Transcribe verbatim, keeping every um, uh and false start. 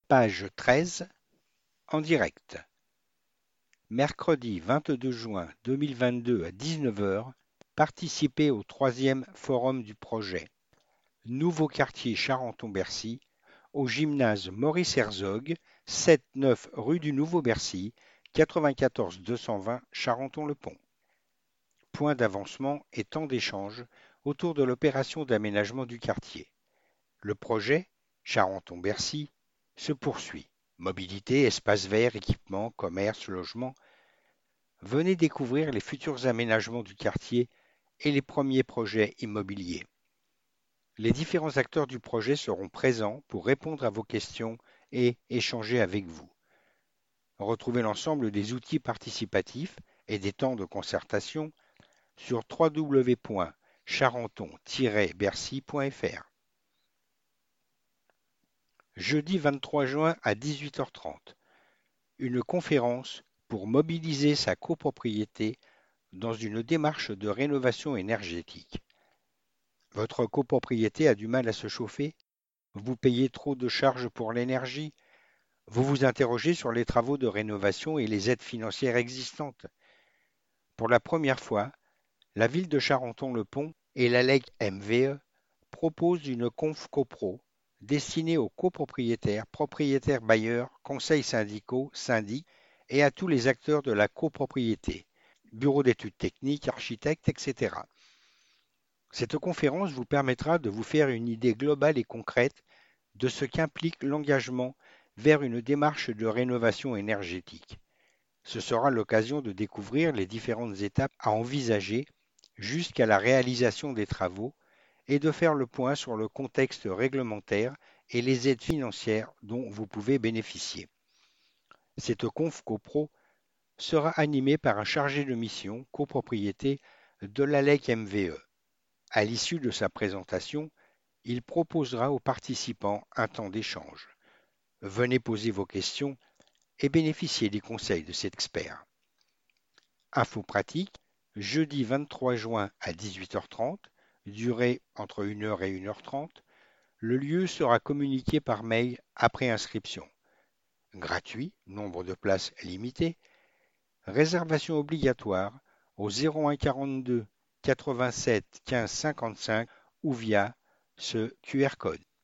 Page treize, en direct. Mercredi vingt-deux juin deux mille vingt-deux à dix-neuf heures, participez au troisième forum du projet. Nouveau quartier Charenton-Bercy, au gymnase Maurice Herzog, sept neuf rue du Nouveau-Bercy, quatre-vingt-quatorze deux cent vingt Charenton-le-Pont. Point d'avancement et temps d'échange autour de l'opération d'aménagement du quartier. Le projet, Charenton-Bercy, se poursuit. Mobilité, espaces verts, équipements, commerce, logement. Venez découvrir les futurs aménagements du quartier et les premiers projets immobiliers. Les différents acteurs du projet seront présents pour répondre à vos questions et échanger avec vous. Retrouvez l'ensemble des outils participatifs et des temps de concertation sur w w w point charenton tiret bercy point f r. Jeudi vingt-trois juin à dix-huit heures trente, une conférence pour mobiliser sa copropriété dans une démarche de rénovation énergétique. Votre copropriété a du mal à se chauffer? Vous payez trop de charges pour l'énergie? Vous vous interrogez sur les travaux de rénovation et les aides financières existantes? Pour la première fois, la ville de Charenton-le-Pont et la L E C M V E proposent une conf copro destinée aux copropriétaires, propriétaires bailleurs, conseils syndicaux, syndics et à tous les acteurs de la copropriété, bureaux d'études techniques, architectes, et cetera. Cette conférence vous permettra de vous faire une idée globale et concrète de ce qu'implique l'engagement vers une démarche de rénovation énergétique. Ce sera l'occasion de découvrir les différentes étapes à envisager jusqu'à la réalisation des travaux et de faire le point sur le contexte réglementaire et les aides financières dont vous pouvez bénéficier. Cette conf copro sera animée par un chargé de mission copropriété de la L E C M V E. À l'issue de sa présentation, il proposera aux participants un temps d'échange. Venez poser vos questions et bénéficier des conseils de cet expert. Info pratique, jeudi vingt-trois juin à dix-huit heures trente, durée entre une heure et une heure trente, le lieu sera communiqué par mail après inscription. Gratuit, nombre de places limité, réservation obligatoire au zéro un quarante-deux quatre-vingt-sept quinze cinquante-cinq ou via ce Q R code.